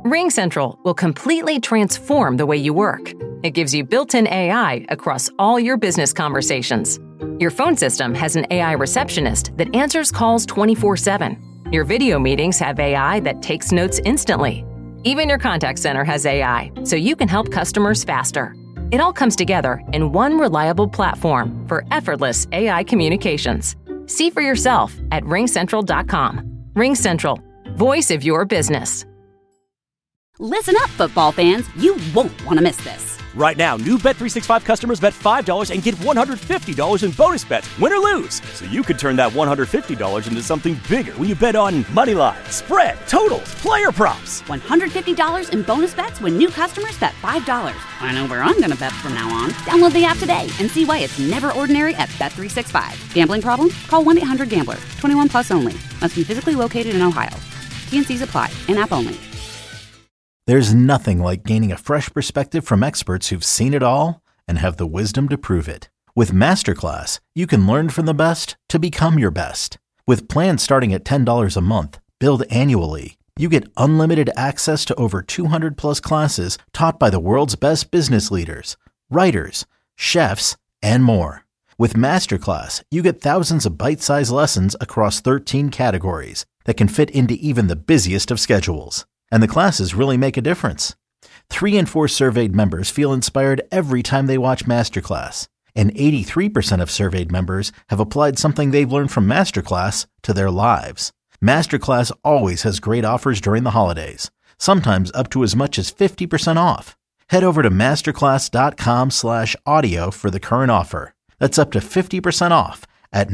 RingCentral will completely transform the way you work. It gives you built-in AI across all your business conversations. Your phone system has an AI receptionist that answers calls 24/7. Your video meetings have AI that takes notes instantly. Even your contact center has AI, so you can help customers faster. It all comes together in one reliable platform for effortless AI communications. See for yourself at ringcentral.com. RingCentral, voice of your business. Listen up, football fans. You won't want to miss this. Right now, new Bet365 customers bet $5 and get $150 in bonus bets, win or lose. So you could turn that $150 into something bigger when you bet on moneyline, spread, totals, player props. $150 in bonus bets when new customers bet $5. I know where I'm going to bet from now on. Download the app today and see why it's never ordinary at Bet365. Gambling problem? Call 1-800-GAMBLER. 21 plus only. Must be physically located in Ohio. T&Cs apply. In-app only. There's nothing like gaining a fresh perspective from experts who've seen it all and have the wisdom to prove it. With Masterclass, you can learn from the best to become your best. With plans starting at $10 a month, billed annually, you get unlimited access to over 200 plus classes taught by the world's best business leaders, writers, chefs, and more. With Masterclass, you get thousands of bite-sized lessons across 13 categories that can fit into even the busiest of schedules. And the classes really make a difference. 3 in 4 surveyed members feel inspired every time they watch Masterclass. And 83% of surveyed members have applied something they've learned from Masterclass to their lives. Masterclass always has great offers during the holidays, sometimes up to as much as 50% off. Head over to masterclass.com/audio for the current offer. That's up to 50% off at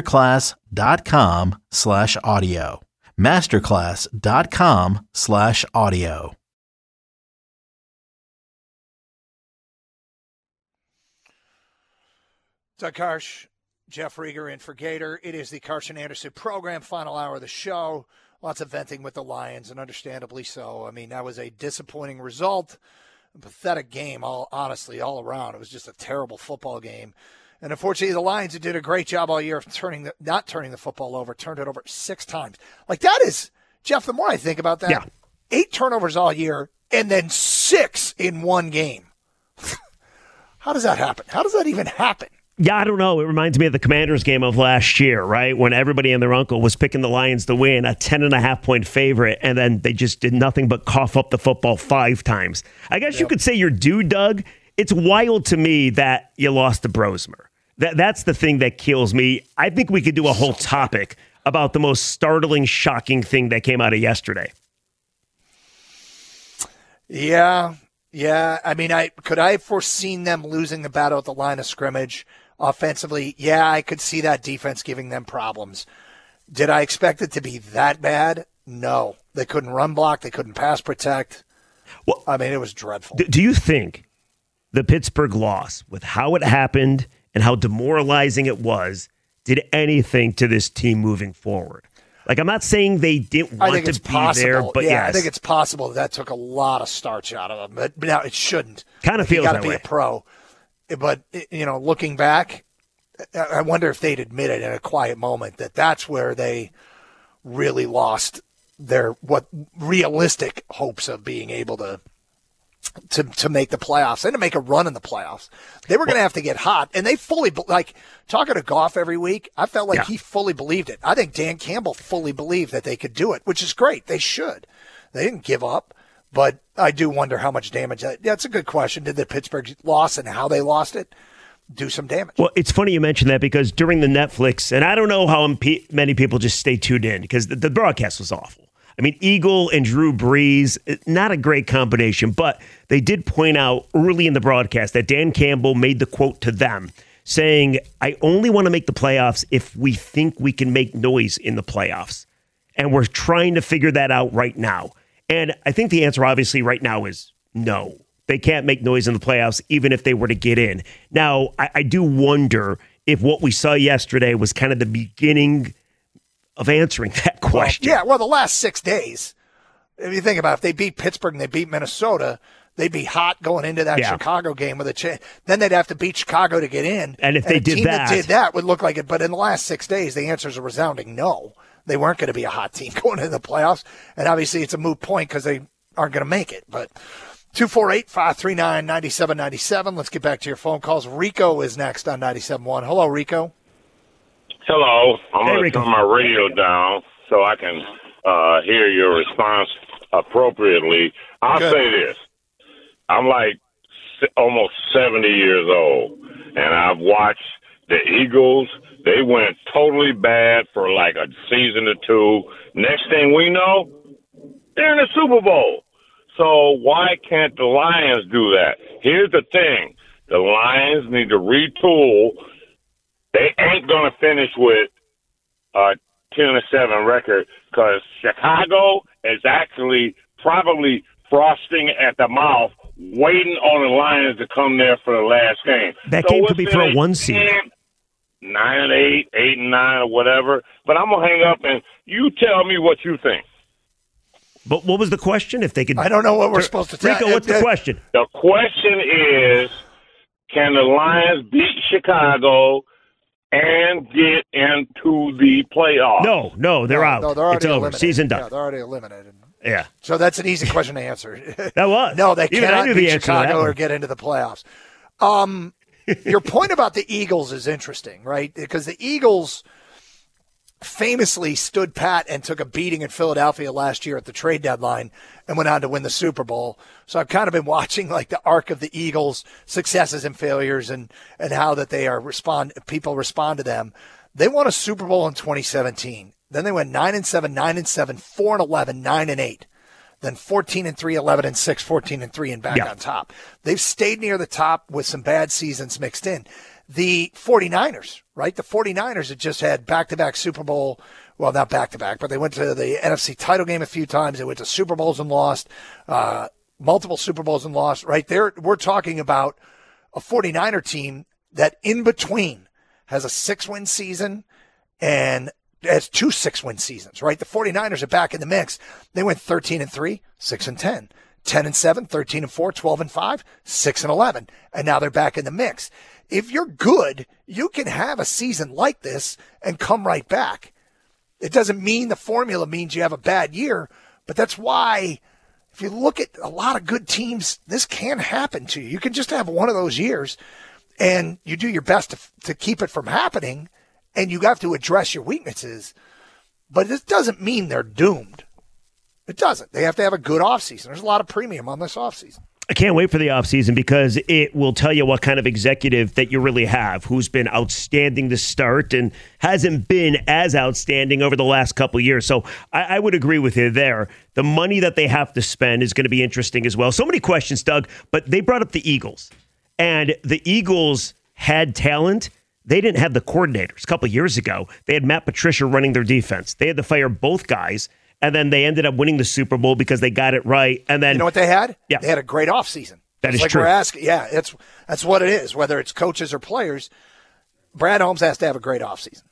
masterclass.com/audio. masterclass.com/audio. Doug Karsch, Jeff Rieger in for Gator. It is the Karsch and Anderson program, final hour of the show. Lots of venting with the Lions, and understandably so. I mean, that was a disappointing result, a pathetic game, honestly, all around. It was just a terrible football game. And unfortunately, the Lions did a great job all year of not turning the football over, turned it over 6 times. Like, that is, Jeff, the more I think about that, 8 turnovers all year and then 6 in one game. How does that happen? How does that even happen? Yeah, I don't know. It reminds me of the Commanders game of last year, right? When everybody and their uncle was picking the Lions to win, a 10.5-point favorite, and then they just did nothing but cough up the football 5 times. I guess you could say you're due, Doug. It's wild to me that you lost to Brosmer. That's the thing that kills me. I think we could do a whole topic about the most startling, shocking thing that came out of yesterday. Yeah. I mean, could I have foreseen them losing the battle at the line of scrimmage offensively? Yeah, I could see that defense giving them problems. Did I expect it to be that bad? No. They couldn't run block. They couldn't pass protect. Well, I mean, it was dreadful. Do you think the Pittsburgh loss, with how it happened and how demoralizing it was, did anything to this team moving forward? Like, I'm not saying they didn't want to be there, but yes. I think it's possible that took a lot of starch out of them. But now it shouldn't. Kind of feels that way. You got to be a pro. But, looking back, I wonder if they'd admit it in a quiet moment that that's where they really lost their realistic hopes of being able to make the playoffs and to make a run in the playoffs. They were going to have to get hot, and they fully, talking to Goff every week, I felt like he fully believed it. I think Dan Campbell fully believed that they could do it, which is great. They should. They didn't give up, but I do wonder how much damage. That's a good question. Did the Pittsburgh loss and how they lost it do some damage? Well, it's funny you mention that because during the Netflix, and I don't know how many people just stay tuned in because the broadcast was awful. I mean, Eagle and Drew Brees, not a great combination, but they did point out early in the broadcast that Dan Campbell made the quote to them saying, I only want to make the playoffs if we think we can make noise in the playoffs. And we're trying to figure that out right now. And I think the answer obviously right now is no. They can't make noise in the playoffs even if they were to get in. Now, I do wonder if what we saw yesterday was kind of the beginning of answering that question. Well, the last 6 days, if you think about it, if they beat Pittsburgh and they beat Minnesota, they'd be hot going into that Chicago game with a chance. Then they'd have to beat Chicago to get in. And if they did that would look like it. But in the last 6 days, the answer is a resounding no. They weren't going to be a hot team going into the playoffs. And obviously it's a moot point because they aren't going to make it. But 248-539-9797. Let's get back to your phone calls. Rico is next on 97.1. Hello, Rico. Hello. I'm Hey, going to Rico. turn my radio down so I can hear your response appropriately. I'll Good. say this. I'm like almost 70 years old, and I've watched the Eagles. They went totally bad for like a season or two. Next thing we know, they're in the Super Bowl. So why can't the Lions do that? Here's the thing. The Lions need to retool. They ain't going to finish with a 10-7 record because Chicago is actually probably frosting at the mouth, waiting on the Lions to come there for the last game. That game could be for a 1 seed. 9-8, 8-9, or whatever. But I'm going to hang up and you tell me what you think. But what was the question? If they could, I don't know what we're supposed to tell. Rico, what's the question? The question is, can the Lions beat Chicago and get into the playoffs? No, they're out. No, they're already it's over. eliminated. Season done. Yeah, they're already eliminated. Yeah. So that's an easy question to answer. That was. No, they Even I cannot knew the beat answer to that Chicago one. or get into the playoffs. Your point about the Eagles is interesting, right? Because the Eagles famously stood pat and took a beating in Philadelphia last year at the trade deadline and went on to win the Super Bowl. So I've kind of been watching like the arc of the Eagles' successes and failures and how that they are people respond to them. They won a Super Bowl in 2017. Then they went 9-7, 9-7, 4-11, 9-8. Then 14-3, 11-6, 14-3, and back on top. They've stayed near the top with some bad seasons mixed in. The 49ers, right? The 49ers had just had back-to-back Super Bowl. Well, not back-to-back, but they went to the NFC title game a few times. They went to Super Bowls and lost, multiple Super Bowls and lost. Right there, we're talking about a 49er team that in between has a 6-win season and has 2 6-win seasons, right? The 49ers are back in the mix. They went 13-3, 6-10, 10-7, 13-4, 12-5, 6-11, and now they're back in the mix. If you're good, you can have a season like this and come right back. It doesn't mean the formula means you have a bad year, but that's why if you look at a lot of good teams, this can happen to you. You can just have one of those years and you do your best to keep it from happening, and you have to address your weaknesses. But this doesn't mean they're doomed. It doesn't. They have to have a good offseason. There's a lot of premium on this offseason. I can't wait for the offseason because it will tell you what kind of executive that you really have, who's been outstanding to start and hasn't been as outstanding over the last couple of years. So I would agree with you there. The money that they have to spend is going to be interesting as well. So many questions, Doug, but they brought up the Eagles. And the Eagles had talent. They didn't have the coordinators. A couple of years ago, they had Matt Patricia running their defense. They had to fire both guys. And then they ended up winning the Super Bowl because they got it right. And then you know what they had? Yeah. They had a great offseason. That is like true. We're asking. Yeah, that's what it is. Whether it's coaches or players, Brad Holmes has to have a great offseason.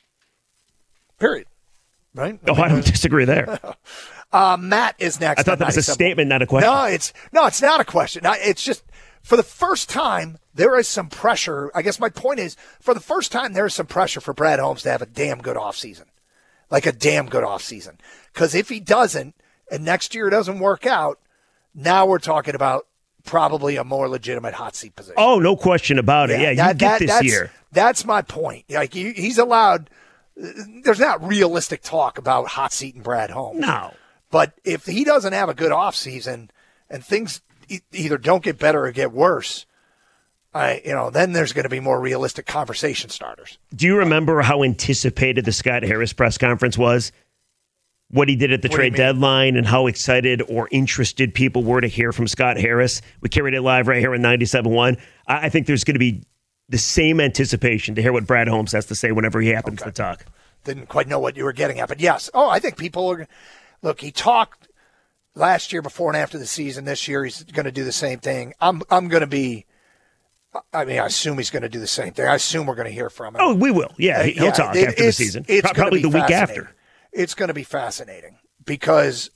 Period. Right? Oh, I don't disagree there. Matt is next. I thought that was a statement, not a question. No, it's not a question. It's just for the first time there is some pressure. I guess my point is for the first time there is some pressure for Brad Holmes to have a damn good offseason. Like a damn good offseason. Because if he doesn't, and next year it doesn't work out, now we're talking about probably a more legitimate hot seat position. Oh, no question about it. Yeah, you get this year. That's my point. Like he's allowed. There's not realistic talk about hot seat and Brad Holmes. No. But if he doesn't have a good offseason and things either don't get better or get worse, then there's going to be more realistic conversation starters. Do you remember how anticipated the Scott Harris press conference was? What he did at the trade deadline and how excited or interested people were to hear from Scott Harris. We carried it live right here in 97.1. I think there's going to be the same anticipation to hear what Brad Holmes has to say whenever he happens to talk. Didn't quite know what you were getting at, but yes. Oh, I think people are. Look, he talked last year before and after the season. This year he's going to do the same thing. I'm going to be. I assume he's going to do the same thing. I assume we're going to hear from him. Oh, we will. Yeah, he'll talk after the season. Probably the week after. It's going to be fascinating because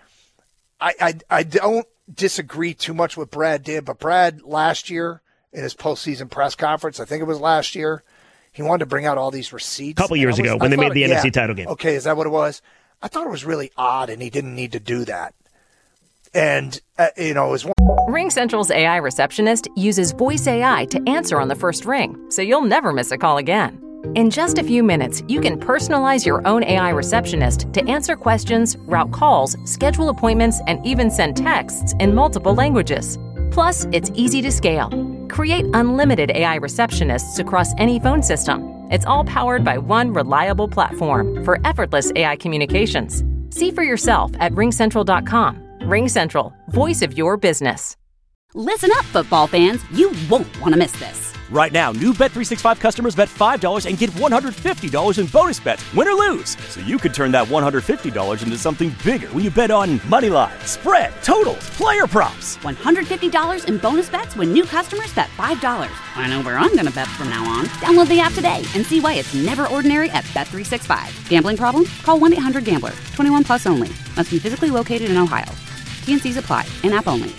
I don't disagree too much with Brad did, but Brad last year in his postseason press conference, I think it was last year, he wanted to bring out all these receipts. A couple years ago when they made the NFC title game. Okay, is that what it was? I thought it was really odd, and he didn't need to do that. And, it was one. RingCentral's AI receptionist uses voice AI to answer on the first ring, so you'll never miss a call again. In just a few minutes, you can personalize your own AI receptionist to answer questions, route calls, schedule appointments, and even send texts in multiple languages. Plus, it's easy to scale. Create unlimited AI receptionists across any phone system. It's all powered by one reliable platform for effortless AI communications. See for yourself at ringcentral.com. RingCentral, voice of your business. Listen up, football fans. You won't want to miss this. Right now, new Bet365 customers bet $5 and get $150 in bonus bets, win or lose. So you could turn that $150 into something bigger when you bet on Moneyline, spread, totals, player props. $150 in bonus bets when new customers bet $5. I know where I'm going to bet from now on. Download the app today and see why it's never ordinary at Bet365. Gambling problem? Call 1-800-GAMBLER. 21 plus only. Must be physically located in Ohio. T&Cs apply. In-app only.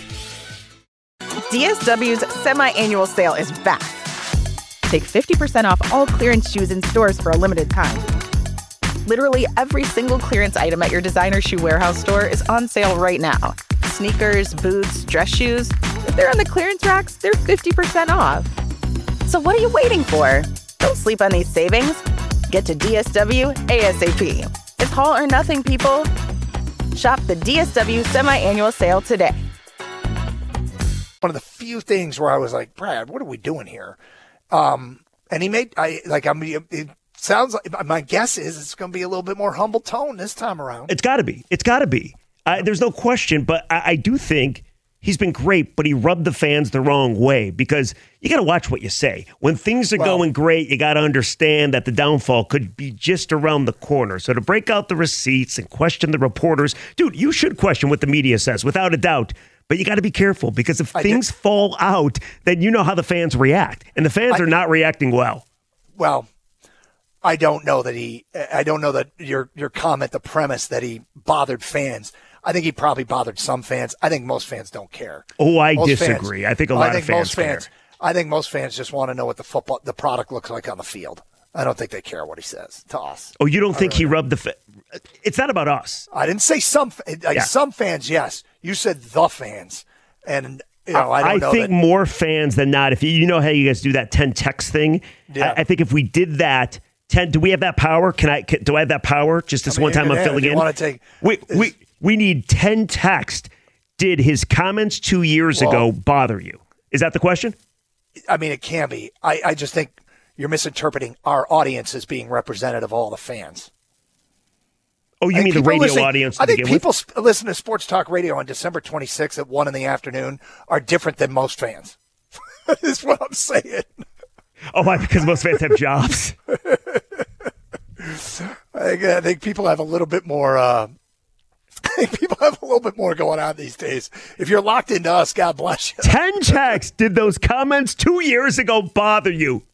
DSW's semi-annual sale is back. Take 50% off all clearance shoes in stores for a limited time. Literally every single clearance item at your designer shoe warehouse store is on sale right now. Sneakers, boots, dress shoes. If they're on the clearance racks, they're 50% off. So what are you waiting for? Don't sleep on these savings. Get to DSW ASAP. It's all or nothing, people. Shop the DSW semi-annual sale today. One of the few things where I was like, Brad, what are we doing here? And he made, it sounds like, my guess is it's going to be a little bit more humble tone this time around. It's got to be. It's got to be. There's no question, but I do think he's been great, but he rubbed the fans the wrong way because you got to watch what you say. When things are going great, you got to understand that the downfall could be just around the corner. So to break out the receipts and question the reporters, dude, you should question what the media says, without a doubt. But you got to be careful because if things fall out, then you know how the fans react. And the fans are not reacting well. Well, I don't know that your comment, the premise that he bothered fans. I think he probably bothered some fans. I think most fans don't care. Oh, I disagree. I think a lot of fans care. I think most fans just want to know what the product looks like on the field. I don't think they care what he says to us. Oh, you don't think he rubbed the It's not about us. I didn't say some. Some fans, yes. You said the fans. And, I think more fans than not. If you know how you guys do that 10 text thing, yeah. I think if we did that, 10, do we have that power? Do I have that power? Just this one time I'm filling in. Want to take, we need 10 text. Did his comments 2 years ago bother you? Is that the question? I mean, it can be. I just think you're misinterpreting our audience as being representative of all the fans. Oh, you mean the radio audience? I think people listen to Sports Talk Radio on December 26th at 1 in the afternoon are different than most fans. That's what I'm saying. Oh, because most fans have jobs. I think people have a little bit more. I think people have a little bit more going on these days. If you're locked into us, God bless you. 10 texts. Did those comments 2 years ago bother you?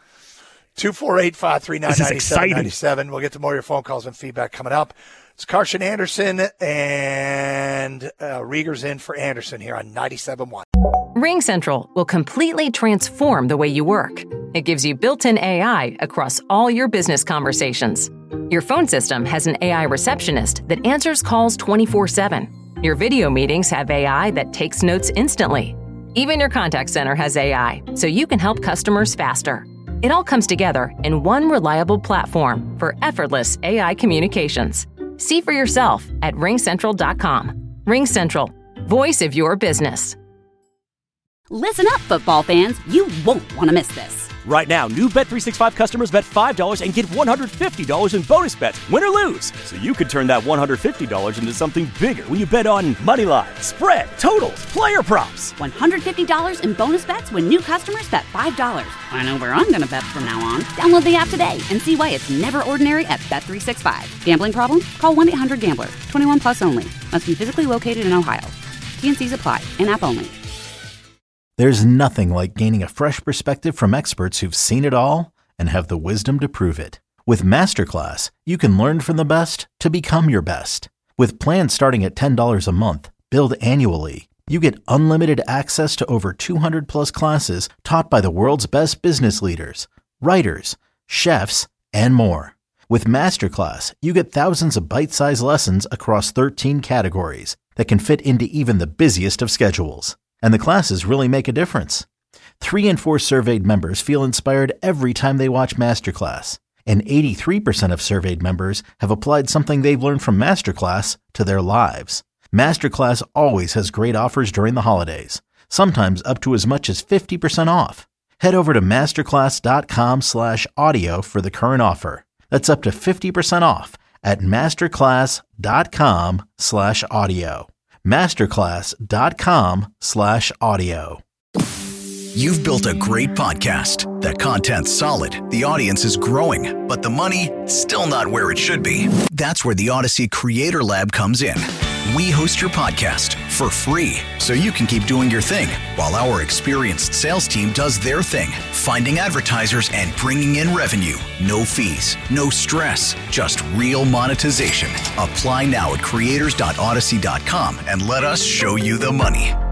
248-539-9797. We'll get to more of your phone calls and feedback coming up. It's Carson Anderson, and Rieger's in for Anderson here on 97.1. RingCentral will completely transform the way you work. It gives you built-in AI across all your business conversations. Your phone system has an AI receptionist that answers calls 24/7. Your video meetings have AI that takes notes instantly. Even your contact center has AI, so you can help customers faster. It all comes together in one reliable platform for effortless AI communications. See for yourself at ringcentral.com. RingCentral, voice of your business. Listen up, football fans. You won't want to miss this. Right now, new Bet365 customers bet $5 and get $150 in bonus bets, win or lose. So you could turn that $150 into something bigger when you bet on Moneyline, spread, totals, player props. $150 in bonus bets when new customers bet $5. I know where I'm going to bet from now on. Download the app today and see why it's never ordinary at Bet365. Gambling problem? Call 1-800-GAMBLER. 21 plus only. Must be physically located in Ohio. T&Cs apply. In-app only. There's nothing like gaining a fresh perspective from experts who've seen it all and have the wisdom to prove it. With Masterclass, you can learn from the best to become your best. With plans starting at $10 a month, billed annually, you get unlimited access to over 200 plus classes taught by the world's best business leaders, writers, chefs, and more. With Masterclass, you get thousands of bite-sized lessons across 13 categories that can fit into even the busiest of schedules. And the classes really make a difference. 3 in 4 surveyed members feel inspired every time they watch Masterclass. And 83% of surveyed members have applied something they've learned from Masterclass to their lives. Masterclass always has great offers during the holidays, sometimes up to as much as 50% off. Head over to masterclass.com/audio for the current offer. That's up to 50% off at masterclass.com/audio. masterclass.com/audio. You've built a great podcast. The content's solid, the audience is growing, but the money, still not where it should be. That's where the Odyssey Creator Lab comes in. We host your podcast for free, so you can keep doing your thing, while our experienced sales team does their thing, finding advertisers and bringing in revenue. No fees, no stress, just real monetization. Apply now at creators.odyssey.com and let us show you the money.